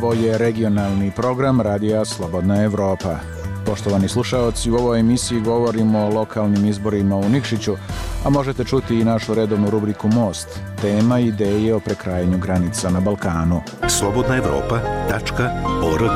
Ovo je regionalni program Radija Slobodna Evropa. Poštovani slušaoci, u ovoj emisiji govorimo o lokalnim izborima u Nikšiću, a možete čuti i našu redovnu rubriku Most, tema i ideje o prekrajanju granica na Balkanu. slobodnaevropa.org.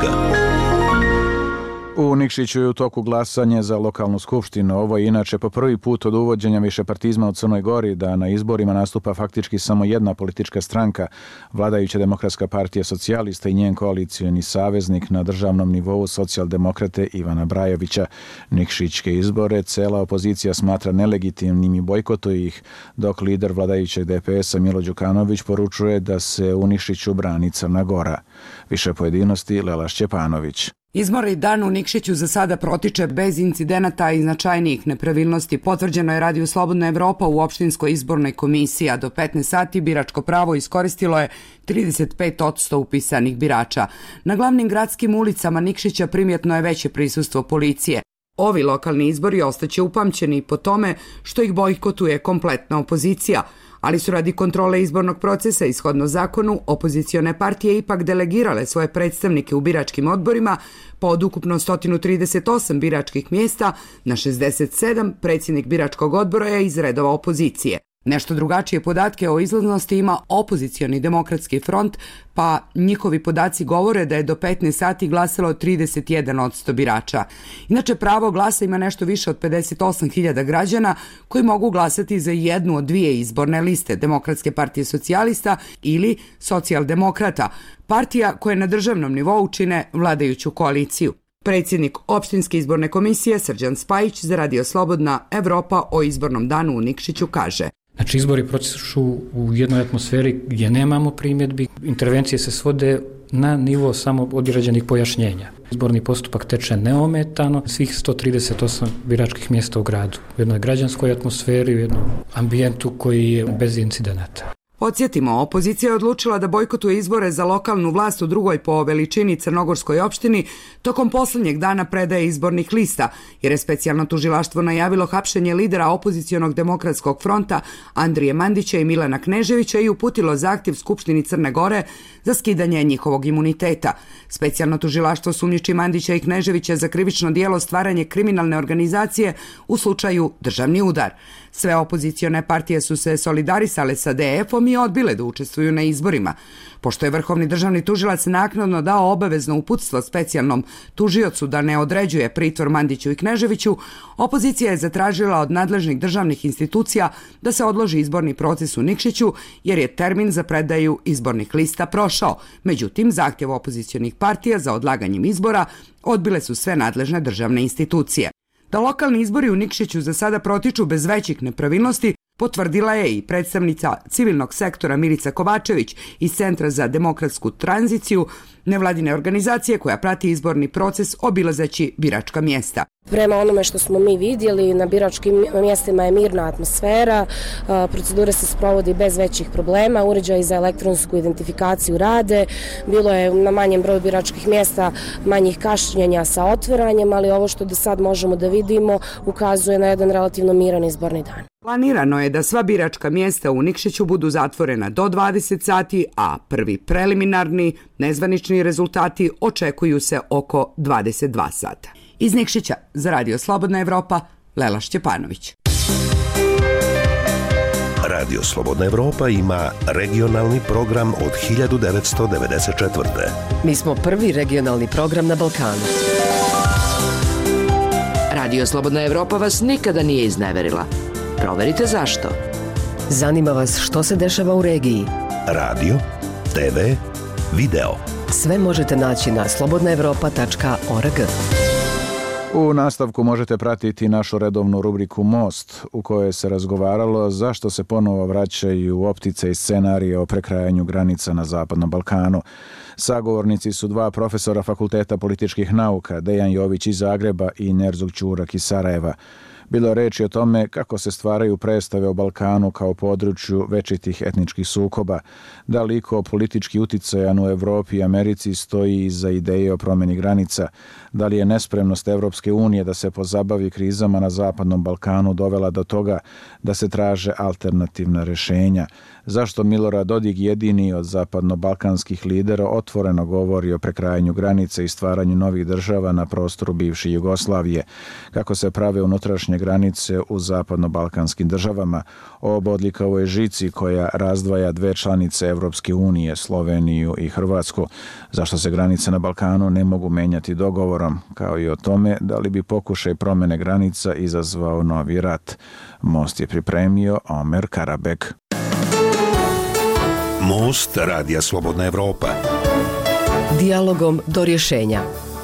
U Nikšiću je u toku glasanje za lokalnu skupštinu. Ovo je inače po prvi put od uvođenja višepartizma u Crnoj Gori da na izborima nastupa faktički samo jedna politička stranka, vladajuća Demokratska partija socijalista i njen koalicioni saveznik na državnom nivou socijaldemokrate Ivana Brajovića. Nikšićke izbore cela opozicija smatra nelegitimnim i bojkotuje ih, dok lider vladajućeg DPS-a Milo Đukanović poručuje da se u Nikšiću brani Crna Gora. Više pojedinosti Lela Šćepanović. Izborni dan u Nikšiću za sada protiče bez incidenata i značajnijih nepravilnosti. Potvrđeno je Radiju Slobodna Evropa u opštinskoj izbornoj komisiji, a do 15 sati biračko pravo iskoristilo je 35% upisanih birača. Na glavnim gradskim ulicama Nikšića primjetno je veće prisustvo policije. Ovi lokalni izbori ostaće upamćeni po tome što ih bojkotuje kompletna opozicija, ali su radi kontrole izbornog procesa i shodno zakonu opozicione partije ipak delegirale svoje predstavnike u biračkim odborima, pa od ukupno 138 biračkih mjesta na 67 predsjednik biračkog odbora je iz redova opozicije. Nešto drugačije podatke o izlaznosti ima opozicioni demokratski front, pa njihovi podaci govore da je do 15 sati glasalo 31% birača. Inače, pravo glasa ima nešto više od 58.000 građana koji mogu glasati za jednu od dvije izborne liste, Demokratske partije socijalista ili socijaldemokrata, partija koje na državnom nivou čine vladajuću koaliciju. Predsjednik opštinske izborne komisije Srđan Spajić za Radio Slobodna Evropa o izbornom danu u Nikšiću kaže: Znači, izbori procesu u jednoj atmosferi gdje nemamo primjedbi, intervencije se svode na nivo samo određenih pojašnjenja. Izborni postupak teče neometano, svih 138 biračkih mjesta u gradu, u jednoj građanskoj atmosferi, u jednom ambijentu koji je bez incidenata. Podsjetimo, opozicija je odlučila da bojkotuje izbore za lokalnu vlast u drugoj po veličini crnogorskoj opštini tokom posljednjeg dana predaje izbornih lista, jer je specijalno tužilaštvo najavilo hapšenje lidera opozicionog demokratskog fronta Andrije Mandića i Milana Kneževića i uputilo zahtjev Skupštini Crne Gore za skidanje njihovog imuniteta. Specijalno tužilaštvo sumnjiči Mandića i Kneževića za krivično djelo stvaranje kriminalne organizacije u slučaju državni udar. Sve opozicione partije su se solidarisale sa DF-om i odbile da učestvuju na izborima. Pošto je vrhovni državni tužilac naknadno dao obavezno uputstvo specijalnom tužiocu da ne određuje pritvor Mandiću i Kneževiću, opozicija je zatražila od nadležnih državnih institucija da se odloži izborni proces u Nikšiću jer je termin za predaju izbornih lista prošao. Međutim, zahtjev opozicionih partija za odlaganjem izbora odbile su sve nadležne državne institucije. Da lokalni izbori u Nikšiću za sada protiču bez većih nepravilnosti, potvrdila je i predstavnica civilnog sektora Milica Kovačević iz Centra za demokratsku tranziciju, nevladine organizacije koja prati izborni proces obilazeći biračka mjesta. Prema onome što smo mi vidjeli, na biračkim mjestima je mirna atmosfera, procedura se sprovodi bez većih problema, uređaji za elektronsku identifikaciju rade, bilo je na manjem broju biračkih mjesta manjih kašnjenja sa otvaranjem, ali ovo što do sad možemo da vidimo ukazuje na jedan relativno miran izborni dan. Planirano je da sva biračka mjesta u Nikšiću budu zatvorena do 20 sati, a prvi preliminarni nezvanični rezultati očekuju se oko 22 sata. Iz Nikšića za Radio Slobodna Evropa, Lela Šćepanović. Radio Slobodna Evropa ima regionalni program od 1994. Mi smo prvi regionalni program na Balkanu. Radio Slobodna Evropa vas nikada nije izneverila. Proverite zašto. Zanima vas što se dešava u regiji. Radio, TV, video. Sve možete naći na slobodnaevropa.org. U nastavku možete pratiti našu redovnu rubriku Most, u kojoj se razgovaralo zašto se ponovo vraćaju optice i scenarije o prekrajanju granica na Zapadnom Balkanu. Sagovornici su dva profesora Fakulteta političkih nauka, Dejan Jović iz Zagreba i Nerzug Ćurak iz Sarajeva. Bilo je reči o tome kako se stvaraju predstave o Balkanu kao području večitih etničkih sukoba, da li iko politički uticajan u Evropi i Americi stoji iza ideje o promjeni granica, da li je nespremnost Evropske unije da se pozabavi krizama na Zapadnom Balkanu dovela do toga da se traže alternativna rješenja, zašto Milorad Dodik jedini od zapadno-balkanskih lidera otvoreno govori o prekrajanju granice i stvaranju novih država na prostoru bivše Jugoslavije, kako se prave unutrašnje granice u zapadno-balkanskim državama, o bodljikavoj žici koja razdvaja dve članice Evropske unije, Sloveniju i Hrvatsku, zašto se granice na Balkanu ne mogu menjati dogovorom, kao i o tome da li bi pokušaj promjene granica izazvao novi rat. Most je pripremio Omer Karabek. Most Radija Slobodna Evropa. Dijalogom do rješenja.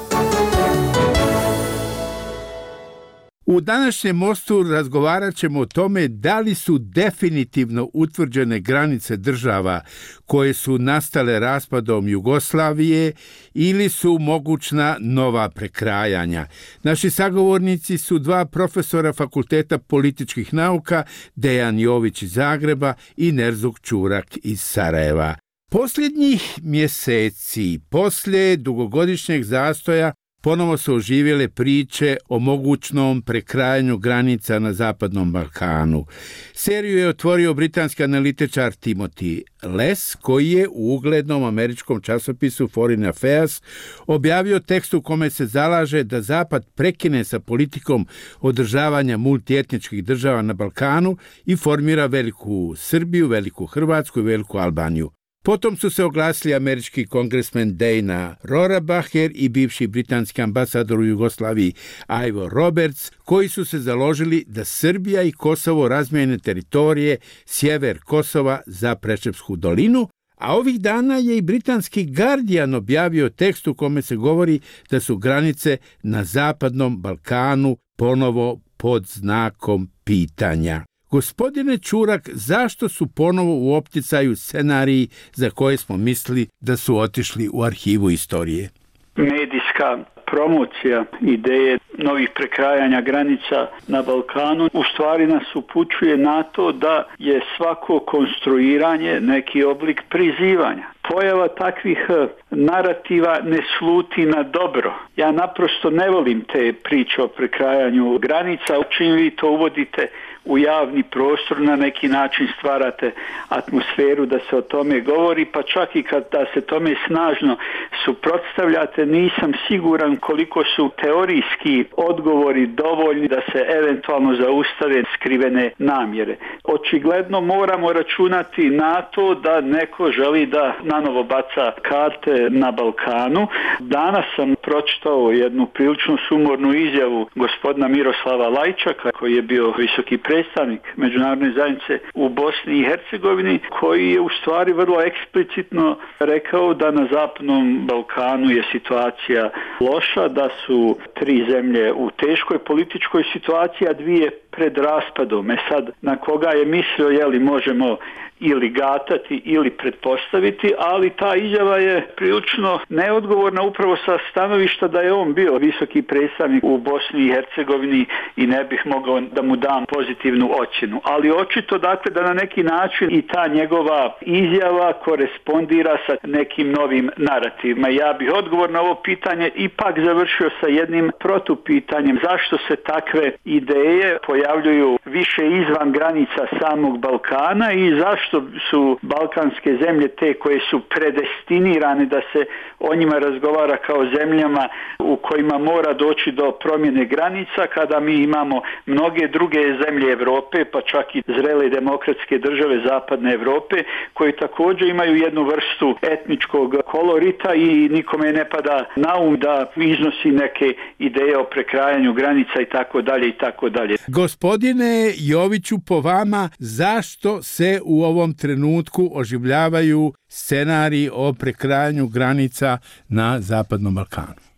U današnjem mostu razgovarat ćemo o tome da li su definitivno utvrđene granice država koje su nastale raspadom Jugoslavije ili su mogućna nova prekrajanja. Naši sagovornici su dva profesora Fakulteta političkih nauka, Dejan Jović iz Zagreba i Nerzuk Čurak iz Sarajeva. Posljednjih mjeseci, poslije dugogodišnjeg zastoja, ponovo su oživjele priče o mogućnom prekrajanju granica na Zapadnom Balkanu. Seriju je otvorio britanski analitičar Timothy Les, koji je u uglednom američkom časopisu Foreign Affairs objavio tekst u kome se zalaže da Zapad prekine sa politikom održavanja multietničkih država na Balkanu i formira veliku Srbiju, veliku Hrvatsku i veliku Albaniju. Potom su se oglasili američki kongresmen Dana Rohrabacher i bivši britanski ambasador u Jugoslaviji Ivo Roberts, koji su se založili da Srbija i Kosovo razmijene teritorije sjever Kosova za Preševsku dolinu, a ovih dana je i britanski Guardian objavio tekst u kome se govori da su granice na Zapadnom Balkanu ponovo pod znakom pitanja. Gospodine Čurak, zašto su ponovo u opticaju scenariji za koje smo mislili da su otišli u arhivu istorije? Medijska promocija ideje novih prekrajanja granica na Balkanu u stvari nas upućuje na to da je svako konstruiranje neki oblik prizivanja. Pojava takvih narativa ne sluti na dobro. Ja naprosto ne volim te priče o prekrajanju granica. Čim vi to uvodite u javni prostor, na neki način stvarate atmosferu da se o tome govori, pa čak i kada se tome snažno suprotstavljate, nisam siguran koliko su teorijski odgovori dovoljni da se eventualno zaustave skrivene namjere. Očigledno moramo računati na to da neko želi da nanovo baca karte na Balkanu. Danas sam pročitao jednu prilično sumornu izjavu gospodina Miroslava Lajčaka, koji je bio visoki predstavnik međunarodne zajednice u Bosni i Hercegovini, koji je u stvari vrlo eksplicitno rekao da na Zapadnom Balkanu je situacija loša, da su 3 zemlje u teškoj političkoj situaciji, a 2 pred raspadom. Sad, na koga je mislio, možemo ili gatati ili pretpostaviti, ali ta izjava je prilično neodgovorna upravo sa stanovišta da je on bio visoki predstavnik u Bosni i Hercegovini i ne bih mogao da mu dam pozitivnu ocjenu. Ali očito dakle da na neki način i ta njegova izjava korespondira sa nekim novim narativima. Ja bih odgovor na ovo pitanje ipak završio sa jednim protupitanjem. Zašto se takve ideje pojavljuju više izvan granica samog Balkana i zašto su balkanske zemlje te koje su predestinirane da se o njima razgovara kao zemljama u kojima mora doći do promjene granica, kada mi imamo mnoge druge zemlje Europe, pa čak i zrele demokratske države zapadne Europe, koji također imaju jednu vrstu etničkog kolorita i nikome ne pada na um da iznosi neke ideje o prekrajanju granica i tako dalje i tako dalje. Gospodine Joviću, po vama, zašto se u ovom trenutku oživljavaju scenariji o prekrajanju granica na Zapadnom Balkanu?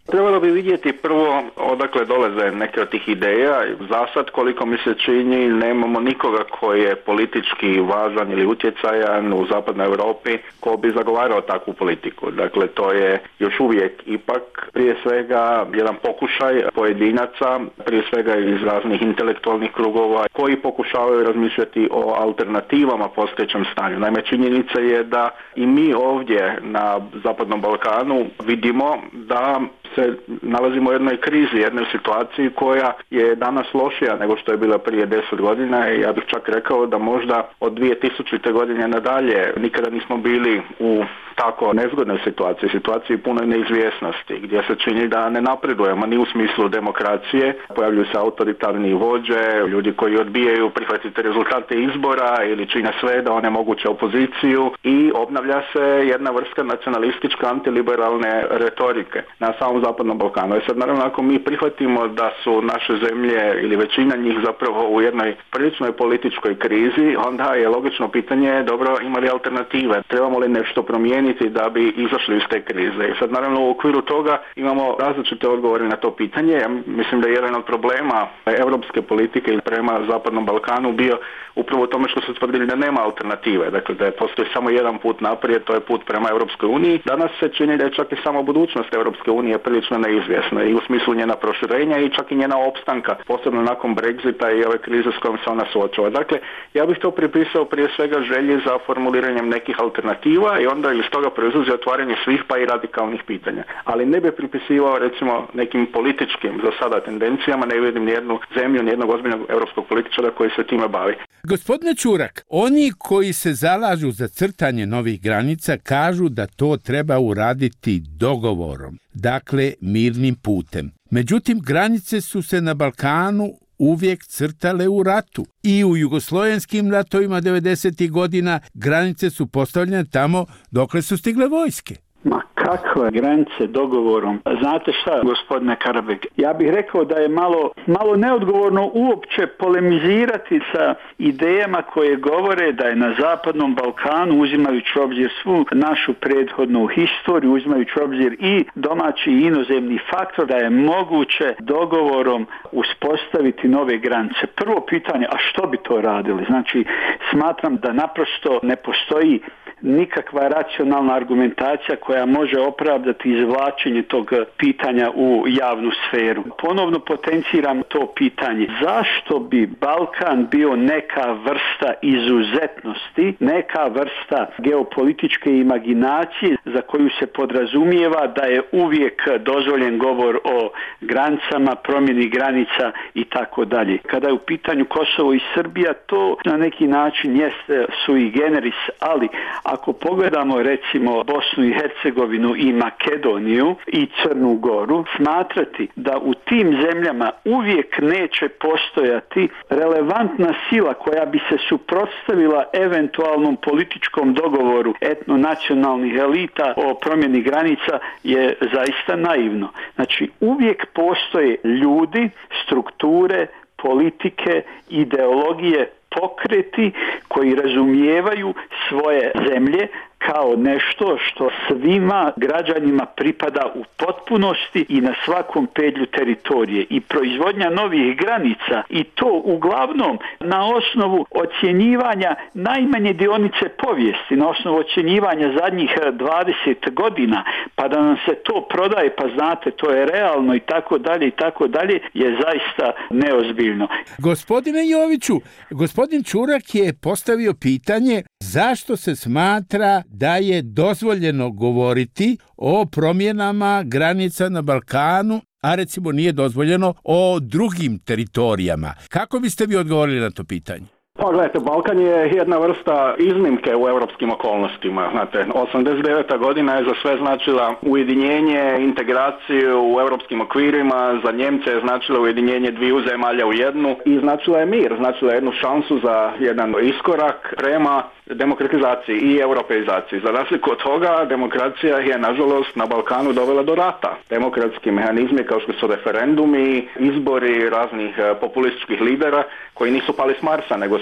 Trebalo bi vidjeti prvo odakle dolaze neke od tih ideja. Za sad, koliko mi se čini, nemamo nikoga koji je politički važan ili utjecajan u zapadnoj Europi ko bi zagovarao takvu politiku. Dakle, to je još uvijek ipak prije svega jedan pokušaj pojedinaca, prije svega iz raznih intelektualnih krugova koji pokušavaju razmišljati o alternativama postojećem stanju. Naime, činjenica je da i mi ovdje na Zapadnom Balkanu vidimo da se nalazimo u jednoj krizi, jednoj situaciji koja je danas lošija nego što je bila prije 10 godina i ja bih čak rekao da možda od 2000. godine nadalje nikada nismo bili u tako nezgodnoj situaciji puno neizvjesnosti, gdje se čini da ne napredujemo ni u smislu demokracije, pojavljuju se autoritarni vođe, ljudi koji odbijaju prihvatiti rezultate izbora ili čine sve da onemoguće opoziciju i obnavlja se jedna vrsta nacionalističke antiliberalne retorike na samom Zapadnom Balkanu. I sad naravno ako mi prihvatimo da su naše zemlje ili većina njih zapravo u jednoj priličnoj političkoj krizi, onda je logično pitanje, dobro, ima li alternative? Trebamo li nešto promijeniti da bi izašli iz te krize? I sad naravno u okviru toga imamo različite odgovore na to pitanje. Ja mislim da je jedan od problema europske politike prema Zapadnom Balkanu bio upravo u tome što su tvrdili da nema alternative. Dakle, da postoji samo jedan put naprijed, to je put prema Europskoj uniji. Danas se čini da je čak i samo budućnost Europske unije prilično neizvjesna i u smislu njena proširenja i čak i njena opstanka, posebno nakon Brexita i ove krize s kojom se ona suočava. Dakle, ja bih to pripisao prije svega želji za formuliranjem nekih alternativa i onda iz toga proizlazi otvaranje svih pa i radikalnih pitanja. Ali ne bih pripisivao recimo nekim političkim za sada tendencijama, ne vidim nijednu zemlju, nijednog ozbiljnog europskog političara koji se time bavi. Gospodine Čurak, oni koji se zalažu za crtanje novih granica kažu da to treba uraditi dogovorom, dakle mirnim putem. Međutim, granice su se na Balkanu uvijek crtale u ratu. I u jugoslovenskim ratovima 90. godina granice su postavljene tamo dokle su stigle vojske. Ma kakve granice dogovorom? Znate šta, gospodine Karabek, ja bih rekao da je malo neodgovorno uopće polemizirati sa idejama koje govore da je na Zapadnom Balkanu, uzimajući obzir svu našu prethodnu historiju, uzimajući obzir i domaći i inozemni faktor, da je moguće dogovorom uspostaviti nove granice. Prvo pitanje, a što bi to radili? Znači, smatram da naprosto ne postoji nikakva racionalna argumentacija koja može opravdati izvlačenje tog pitanja u javnu sferu. Ponovno potenciram to pitanje. Zašto bi Balkan bio neka vrsta izuzetnosti, neka vrsta geopolitičke imaginacije za koju se podrazumijeva da je uvijek dozvoljen govor o granicama, promjeni granica i tako dalje. Kada je u pitanju Kosovo i Srbija, to na neki način jest sui generis, ali ako pogledamo recimo Bosnu i Hercegovinu i Makedoniju i Crnu Goru, smatrati da u tim zemljama uvijek neće postojati relevantna sila koja bi se suprotstavila eventualnom političkom dogovoru etnonacionalnih elita o promjeni granica je zaista naivno. Znači, uvijek postoje ljudi, strukture, politike, ideologije, pokreti koji razumijevaju svoje zemlje kao nešto što svima građanima pripada u potpunosti i na svakom pedlju teritorije. I proizvodnja novih granica, i to uglavnom na osnovu ocjenjivanja najmanje dionice povijesti, na osnovu ocjenjivanja zadnjih 20 godina, pa da nam se to prodaje, pa znate, to je realno i tako dalje, je zaista neozbiljno. Gospodine Joviću, gospodin Čurak je postavio pitanje zašto se smatra da je dozvoljeno govoriti o promjenama granica na Balkanu, a recimo nije dozvoljeno o drugim teritorijama. Kako biste vi odgovorili na to pitanje? Pa gledajte, Balkan je jedna vrsta iznimke u europskim okolnostima. Znate, 89. godina je za sve značila ujedinjenje, integraciju u europskim okvirima, za Njemce je značila ujedinjenje dviju zemalja u jednu i značila je mir, značila je jednu šansu za jedan iskorak prema demokratizaciji i europeizaciji. Za razliku od toga, demokracija je nažalost na Balkanu dovela do rata. Demokratski mehanizmi kao što su referendumi, izbori raznih populističkih lidera koji nisu pali s Marsa, nego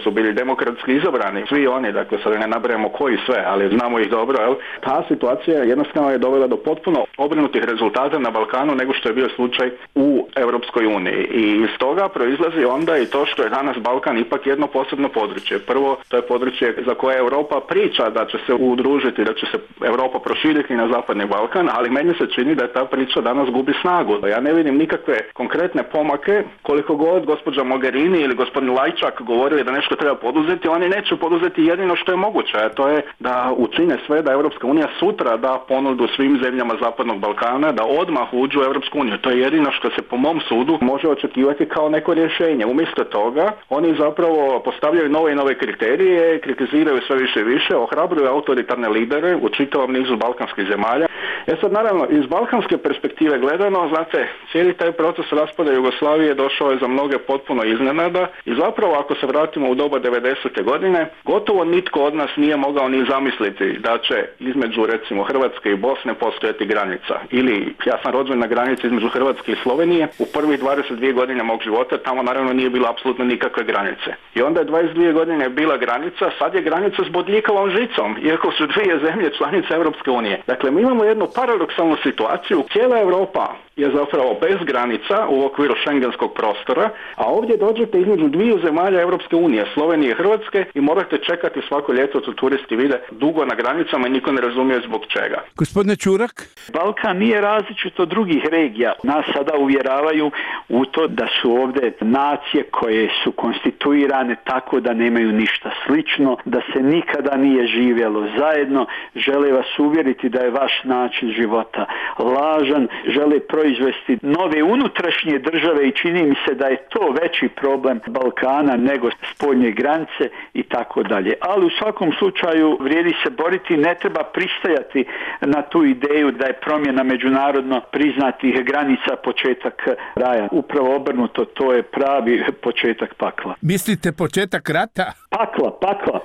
su bili demokratski izabrani, svi oni, dakle sad ne nabrajamo koji sve, ali znamo ih dobro, jel? Ta situacija jednostavno je dovela do potpuno obrnutih rezultata na Balkanu nego što je bio slučaj u Europskoj uniji. I iz toga proizlazi onda i to što je danas Balkan ipak jedno posebno područje. Prvo, to je područje za koje Europa priča da će se udružiti, da će se Europa proširiti na zapadni Balkan, ali meni se čini da ta priča danas gubi snagu. Ja ne vidim nikakve konkretne pomake, koliko god gospođa Mogherini ili gospodin Lajčak govorili da nešto treba poduzeti, oni neće poduzeti jedino što je moguće, a to je da učine sve da Europska unija sutra da ponudu svim zemljama zapadnog Balkana da odmah uđu u Europsku uniju. To je jedino što se po mom sudu može očekivati kao neko rješenje. Umjesto toga oni zapravo postavljaju nove i nove kriterije, kritiziraju sve više i više, ohrabruju autoritarne lidere u čitavom nizu balkanskih zemalja. Sad naravno iz balkanske perspektive gledano, znate, cijeli taj proces raspada Jugoslavije došao je za mnoge potpuno iznenada i zapravo ako se vratimo u doba 90. godine, gotovo nitko od nas nije mogao ni zamisliti da će između recimo Hrvatske i Bosne postojati granica. Ili ja sam rođen na granici između Hrvatske i Slovenije, u prvih 22 godine mog života tamo naravno nije bilo apsolutno nikakve granice. I onda je 22 godine bila granica, sad je granica s bodljikavom žicom, iako su dvije zemlje članice Europske unije. Dakle, mi imamo jednu paradoksalnu situaciju, cijela Europa je zapravo bez granica u okviru šengenskog prostora, a ovdje dođete između dviju zemalja Europske unije, Slovenije i Hrvatske, i morate čekati svako ljeto, to turisti vide, dugo na granicama i niko ne razumije zbog čega. Gospodine Čurak? Balkan nije različit od drugih regija. Nas sada uvjeravaju u to da su ovdje nacije koje su konstituirane tako da nemaju ništa slično, da se nikada nije živjelo zajedno. Žele vas uvjeriti da je vaš način života lažan, žele proizvesti nove unutrašnje države i čini mi se da je to veći problem Balkana nego spoljne granice i tako dalje. Ali u svakom slučaju vrijedi se boriti, ne treba pristajati na tu ideju da je promjena međunarodno priznatih granica početak raja. Upravo obrnuto, to je pravi početak pakla. Mislite početak rata? Pakla.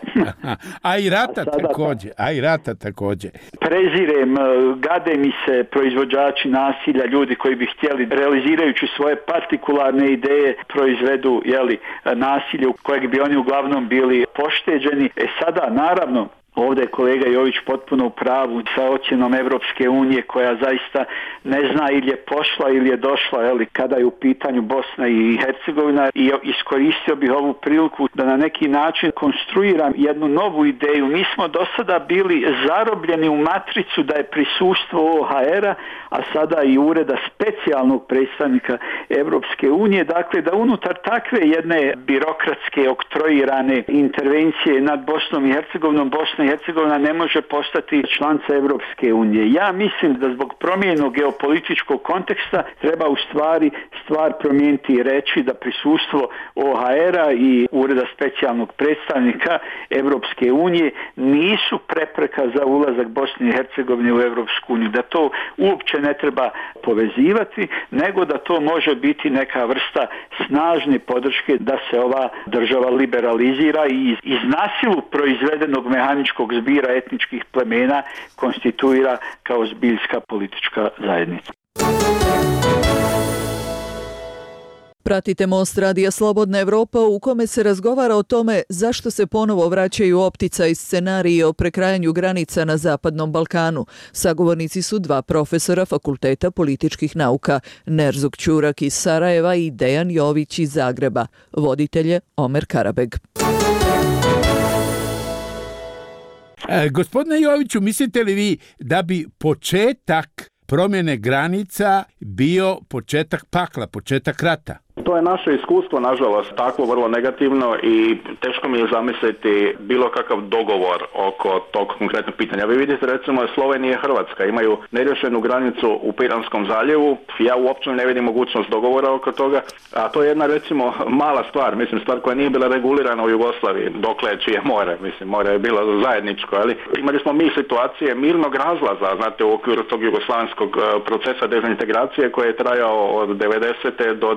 A i rata također. Prezirem, gade mi se proizvođači nasilja, ljudi koji bi htjeli, realizirajući svoje partikularne ideje, proizvedu nasilje u kojeg bi oni uglavnom bili pošteđeni. Sada, naravno, ovdje je kolega Jović potpuno u pravu sa ocjenom Europske unije koja zaista ne zna ili je pošla ili je došla kada je u pitanju Bosna i Hercegovina, i iskoristio bih ovu priliku da na neki način konstruiram jednu novu ideju. Mi smo do sada bili zarobljeni u matricu da je prisustvo OHR-a, a sada i ureda specijalnog predstavnika Europske unije, dakle da unutar takve jedne birokratske oktroirane intervencije nad Bosnom i Hercegovinom, Bosna i Hercegovina ne može postati članica Europske unije. Ja mislim da zbog promjenog geopolitičkog konteksta treba u stvari stvar promijeniti i reći da prisustvo OHR-a i ureda specijalnog predstavnika Europske unije nisu prepreka za ulazak Bosne i Hercegovine u Europsku uniju, da to uopće ne treba povezivati, nego da to može biti neka vrsta snažne podrške da se ova država liberalizira i iz nasilu proizvedenog mehaničkog zbira etničkih plemena konstituira kao zbiljska politička zajednica. Pratite Most radija Slobodna Evropa u kome se razgovara o tome zašto se ponovo vraćaju opticaj scenariji o prekrajanju granica na Zapadnom Balkanu. Sagovornici su dva profesora Fakulteta političkih nauka, Nerzuk Ćurak iz Sarajeva i Dejan Jović iz Zagreba. Voditelj je Omer Karabeg. Gospodine Joviću, mislite li vi da bi početak promjene granica bio početak pakla, početak rata? To je naše iskustvo, nažalost, takvo vrlo negativno i teško mi je zamisliti bilo kakav dogovor oko tog konkretnog pitanja. Vi vidite, recimo, Slovenija i Hrvatska imaju neriješenu granicu u Piranskom zaljevu. Ja uopće ne vidim mogućnost dogovora oko toga, a to je jedna, recimo, mala stvar, stvar koja nije bila regulirana u Jugoslaviji, dokle čije more, more je bilo zajedničko, ali imali smo mi situacije mirnog razlaza, znate, u okviru tog jugoslavenskog procesa dezintegracije koji je trajao od 90. do 2008.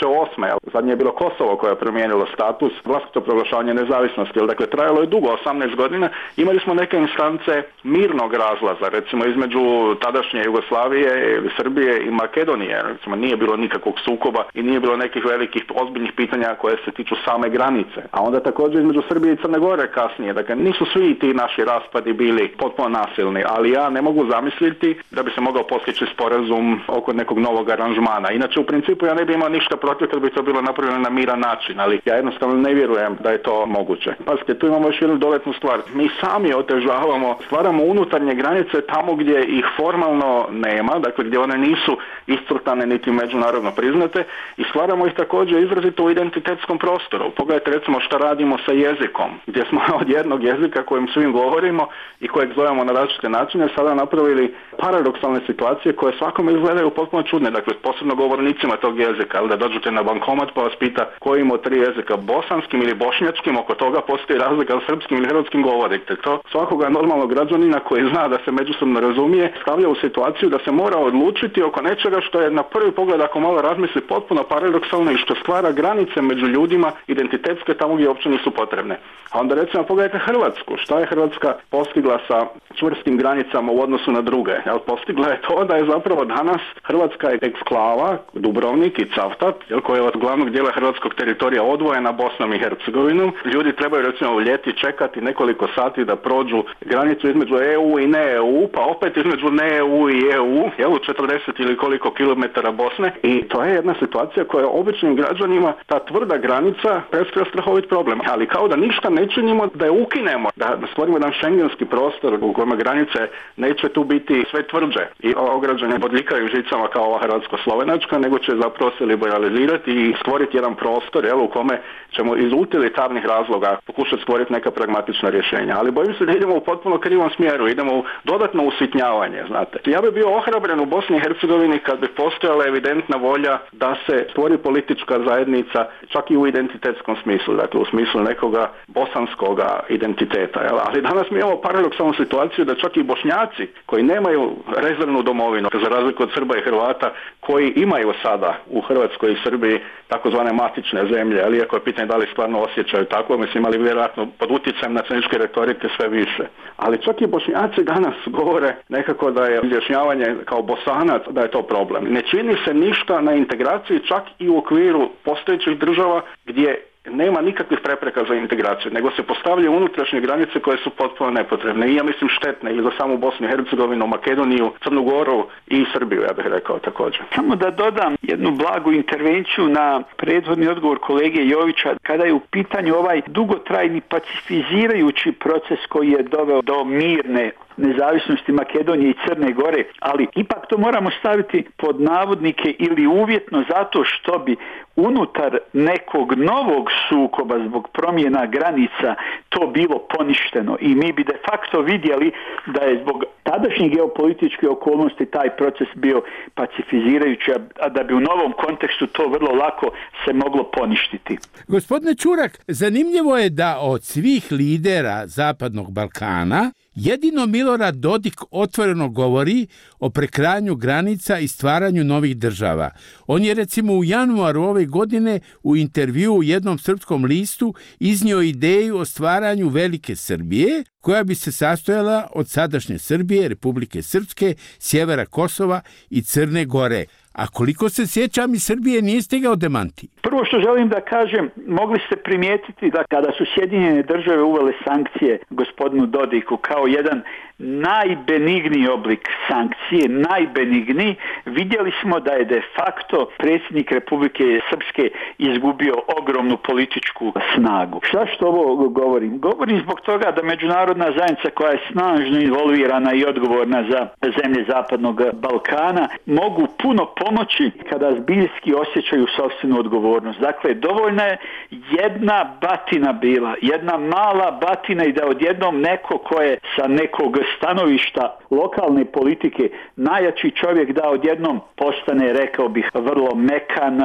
2008. Zadnje je bilo Kosovo koje je promijenilo status, vlastito proglašavanje nezavisnosti. Dakle, trajalo je dugo, 18 godina. Imali smo neke instance mirnog razlaza, recimo između tadašnje Jugoslavije ili Srbije i Makedonije. Recimo, nije bilo nikakvog sukoba i nije bilo nekih velikih ozbiljnih pitanja koje se tiču same granice. A onda također između Srbije i Crne Gore kasnije. Dakle, nisu svi ti naši raspadi bili potpuno nasilni, ali ja ne mogu zamisliti da bi se mogao postići sporazum oko nekog novog aranžmana. Inače, u principu ja ne bi imao ništa protiv kad bi to bilo napravljeno na miran način, ali ja jednostavno ne vjerujem da je to moguće. Pazite, tu imamo još jednu dodatnu stvar. Mi sami otežavamo, stvaramo unutarnje granice tamo gdje ih formalno nema, dakle gdje one nisu iscrtane niti međunarodno priznate, i stvaramo ih također izrazito u identitetskom prostoru. Pogledajte recimo šta radimo sa jezikom, gdje smo od jednog jezika kojim svim govorimo i kojeg zovemo na različite načine sada napravili paradoksalne situacije koje svakome izgledaju potpuno čudne, dakle posebno govornicima tog jezika, ali da dođete na bankomat pa vas pita koji ima 3 jezika, bosanskim ili bošnjačkim, oko toga postoji razlika u srpskim ili hrvatskim govorite. To svakoga normalnog građanina koji zna da se međusobno razumije stavlja u situaciju da se mora odlučiti oko nečega što je na prvi pogled, ako malo razmisli, potpuno paradoksalno i što stvara granice među ljudima identitetske tamo gdje uopće nisu potrebne. A onda recimo pogledajte Hrvatsku. Šta je Hrvatska postigla sa čvrstim granicama u odnosu na druge? Postigla je to da je zapravo danas Hrvatska eksklava, Dubrovnik i Cavtat, koja je od glavnog dijela hrvatskog teritorija odvojena Bosnom i Hercegovinom. Ljudi trebaju recimo u ljeti čekati nekoliko sati da prođu granicu između EU i ne EU, pa opet između ne EU i EU, 40 ili koliko kilometara Bosne, i to je jedna situacija koja je običnim građanima, ta tvrda granica, predstavlja strahovit problem. Ali kao da ništa ne činimo, da je ukinemo, da stvorimo jedan šengenski prostor u kojem granice neće tu biti sve tvrđe i ograđene bodljikaju žicama kao ova hrvatsko-slovenačka, nego će zapravo se liberalizirati i stvoriti jedan prostor u kome ćemo iz utilitarnih razloga pokušati stvoriti neka pragmatična rješenja. Ali bojim se da idemo u potpuno krivom smjeru, idemo u dodatno usitnjavanje, znate. Ja bih bio ohrabren u Bosni i Hercegovini kad bi postojala evidentna volja da se stvori politička zajednica, čak i u identitetskom smislu, dakle u smislu nekoga bosanskoga identiteta. Ali danas mi imamo paradoksalnu situaciju da čak i Bošnjaci koji nemaju rezervnu domovinu, za razliku od Srba i Hrvata koji imaju sada u Hrvatskoj i Srbiji takozvane matične zemlje, ali iako je pitanje da li stvarno osjećaju tako, mislim, ali vjerojatno pod utjecajem nacionalističke retorike sve više. Ali čak i Bošnjaci danas govore nekako da je izjašnjavanje kao Bosanac, da je to problem. Ne čini se ništa na integraciji čak i u okviru postojećih država gdje nema nikakvih prepreka za integraciju, nego se postavljaju unutrašnje granice koje su potpuno nepotrebne i ja mislim štetne i za samu Bosnu i Hercegovinu, Makedoniju, Crnu Goru i Srbiju, ja bih rekao također. Samo da dodam jednu blagu intervenciju na prethodni odgovor kolege Jovića, kada je u pitanju ovaj dugotrajni pacifizirajući proces koji je doveo do mirne nezavisnosti Makedonije i Crne Gore, ali ipak to moramo staviti pod navodnike ili uvjetno zato što bi unutar nekog novog sukoba zbog promjena granica to bilo poništeno i mi bi de facto vidjeli da je zbog tadašnjih geopolitičkih okolnosti taj proces bio pacifizirajući, a da bi u novom kontekstu to vrlo lako se moglo poništiti. Gospodine Čurak, zanimljivo je da od svih lidera Zapadnog Balkana jedino Milorad Dodik otvoreno govori o prekrajanju granica i stvaranju novih država. On je recimo u januaru ove godine u intervjuu u jednom srpskom listu iznio ideju o stvaranju Velike Srbije, koja bi se sastojala od sadašnje Srbije, Republike Srpske, sjevera Kosova i Crne Gore. A koliko se sjećam, i Srbije nije stigao demanti. Prvo što želim da kažem, mogli ste primijetiti da kada su Sjedinjene države uvele sankcije gospodinu Dodiku kao jedan najbenigniji oblik sankcije, najbenigniji, vidjeli smo da je de facto predsjednik Republike Srpske izgubio ogromnu političku snagu. Što ovo govorim? Govorim zbog toga da međunarodna zajednica koja je snažno involvirana i odgovorna za zemlje Zapadnog Balkana mogu puno pomoći kada zbiljski osjećaju sopstvenu odgovornost. Dakle, dovoljna je jedna batina bila, jedna mala batina i da odjednom neko ko je sa nekog stanovišta lokalne politike najjači čovjek da odjednom postane, rekao bih, vrlo mekan,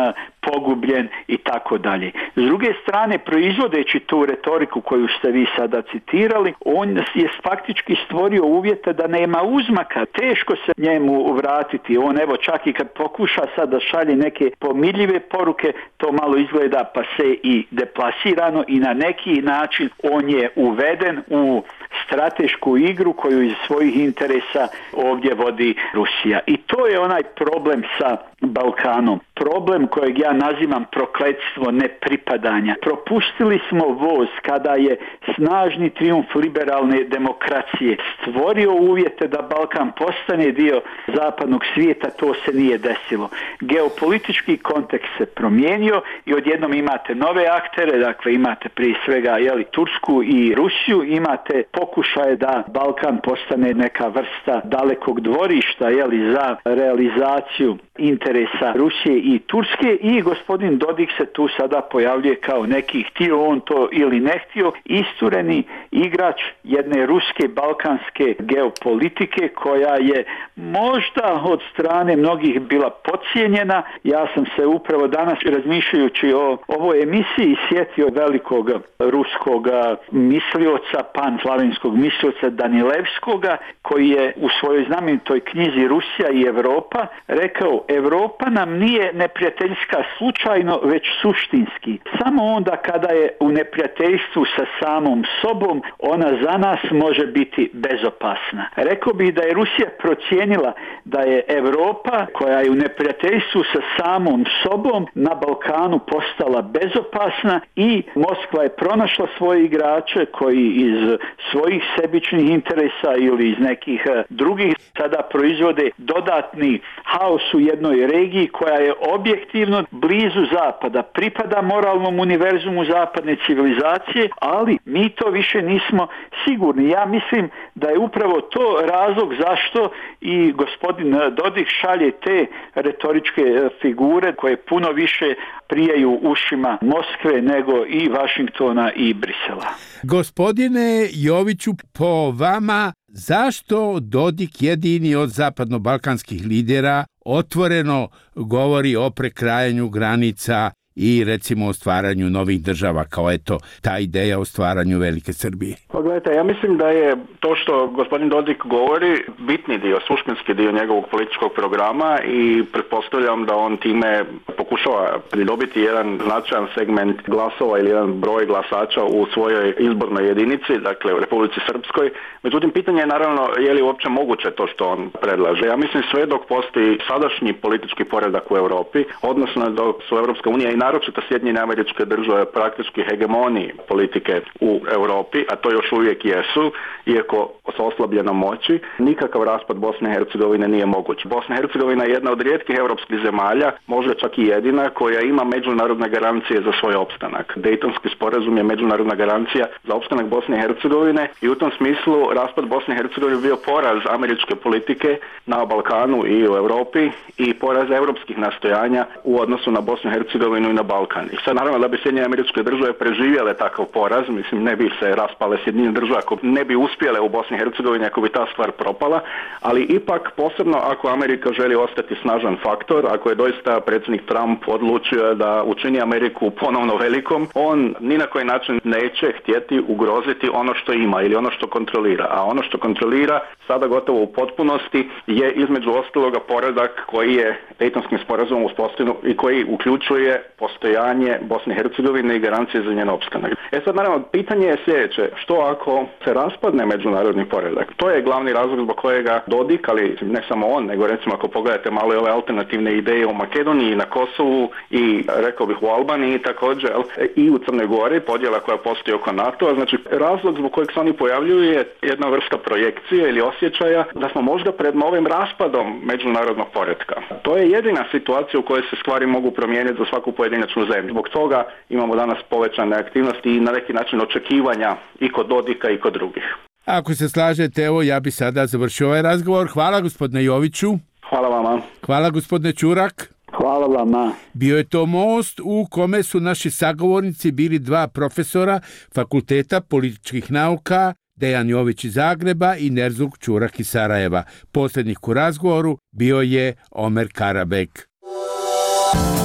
pogubljen i tako dalje. S druge strane, proizvodeći tu retoriku koju ste vi sada citirali, on je faktički stvorio uvjete da nema uzmaka. Teško se njemu vratiti. On evo čak i kad pokuša sad da šalje neke pomirljive poruke, to malo izgleda pa se i deplasirano i na neki način on je uveden u stratešku igru koju iz svojih interesa ovdje vodi Rusija. I to je onaj problem sa Balkanom. Problem kojeg ja nazivam prokletstvo nepripadanja. Propustili smo voz kada je snažni trijumf liberalne demokracije stvorio uvjete da Balkan postane dio zapadnog svijeta, to se nije desilo. Geopolitički kontekst se promijenio i odjednom imate nove aktere, dakle imate prije svega Tursku i Rusiju, imate pokušaje da Balkan postane neka vrsta dalekog dvorišta za realizaciju interesa Rusije i Turske i gospodin Dodik se tu sada pojavljuje kao neki, htio on to ili ne htio, istureni igrač jedne ruske balkanske geopolitike koja je možda od strane mnogih bila podcijenjena. Ja sam se upravo danas razmišljajući o ovoj emisiji sjetio velikog ruskog mislioca, panslavenskog mislioca Danilevskoga, koji je u svojoj znamenitoj knjizi Rusija i Europa rekao: Europa nam nije neprijateljska slučajno, već suštinski. Samo onda kada je u neprijateljstvu sa samom sobom, ona za nas može biti bezopasna. Rekao bih da je Rusija procijenila da je Europa, koja je u neprijateljstvu sa samom sobom, na Balkanu postala bezopasna i Moskva je pronašla svoje igrače koji iz svojih sebičnih interesa ili iz nekih drugih sada proizvode dodatni haos u jednoj regiji koja je objektivno blizu zapada, pripada moralnom univerzumu zapadne civilizacije, ali mi to više nismo sigurni. Ja mislim da je upravo to razlog zašto i gospodin Dodik šalje te retoričke figure koje puno više prijaju ušima Moskve nego i Vašingtona i Brisela. Gospodine Joviću, po vama, zašto Dodik, jedini od zapadno-balkanskih lidera, otvoreno govori o prekrajanju granica i recimo o stvaranju novih država, kao eto ta ideja o stvaranju Velike Srbije? Pa gledajte, ja mislim da je to što gospodin Dodik govori bitni dio, suštinski dio njegovog političkog programa i pretpostavljam da on time pokušava pridobiti jedan značajan segment glasova ili jedan broj glasača u svojoj izbornoj jedinici, dakle u Republici Srpskoj. Međutim, pitanje je naravno je li uopće moguće to što on predlaže. Ja mislim sve dok postoji sadašnji politički poredak u Europi, odnosno dok su Europska unija i naročito Sjedinjene Američke Države praktički hegemoniji politike u Europi, a to još uvijek jesu, iako sa oslabljenom moći, nikakav raspad Bosne i Hercegovine nije moguć. Bosna i Hercegovina je jedna od rijetkih europskih zemalja, možda čak i jedina, koja ima međunarodne garancije za svoj opstanak. Dejtonski sporazum je međunarodna garancija za opstanak Bosne i Hercegovine i u tom smislu raspad Bosne i Hercegovine bio poraz američke politike na Balkanu i u Europi i poraz europskih nastojanja u odnosu na Bosnu i Hercegovinu i na Balkan. I sad naravno da bi Sjedinjene Američke Države preživjele takav poraz, mislim ne bi se raspale Sjedinjene Države ako ne bi uspjele u Bosni i Hercegovini, ako bi ta stvar propala, ali ipak posebno ako Amerika želi ostati snažan faktor, ako je doista predsjednik Trump odlučio da učini Ameriku ponovno velikom, on ni na koji način neće htjeti ugroziti ono što ima ili ono što kontrolira. A ono što kontrolira sada gotovo u potpunosti je između ostaloga poredak koji je Dejtonskim sporazumom uspostavljen i koji uključuje postojanje Bosne i Hercegovine i garancije za njen opstanak. Sad naravno pitanje je sljedeće: što ako se raspadne međunarodni poredak? To je glavni razlog zbog kojega Dodik, ali ne samo on, nego recimo ako pogledate malo ove alternativne ideje u Makedoniji, na Kosovu i rekao bih u Albaniji također i u Crnoj Gori, podjela koja postoji oko NATO-a, znači razlog zbog kojeg se oni pojavljuju je jedna vrsta projekcije ili osjećaja da smo možda pred novim raspadom međunarodnog poretka. To je jedina situacija u kojoj se stvari mogu promijeniti za svaku pojedinačnu zemlju. Zbog toga imamo danas povećane aktivnosti i na neki način očekivanja i kod Dodika i kod drugih. Ako se slažete, evo ja bi sada završio ovaj razgovor. Hvala gospodine Joviću. Hvala vama. Hvala gospodine Čurak. Hvala vama. Bio je to most u kome su naši sagovornici bili dva profesora Fakulteta političkih nauka, Dejan Jović iz Zagreba i Nerzuk Čurak iz Sarajeva. Posljednjih u razgovoru bio je Omer Karabek.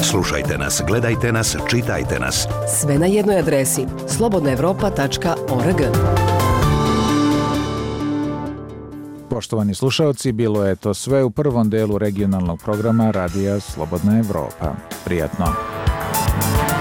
Slušajte nas, gledajte nas, čitajte nas. Sve na jednoj adresi slobodnaevropa.org. Poštovani slušaoci, bilo je to sve u prvom delu regionalnog programa Radija Slobodna Evropa. Prijatno.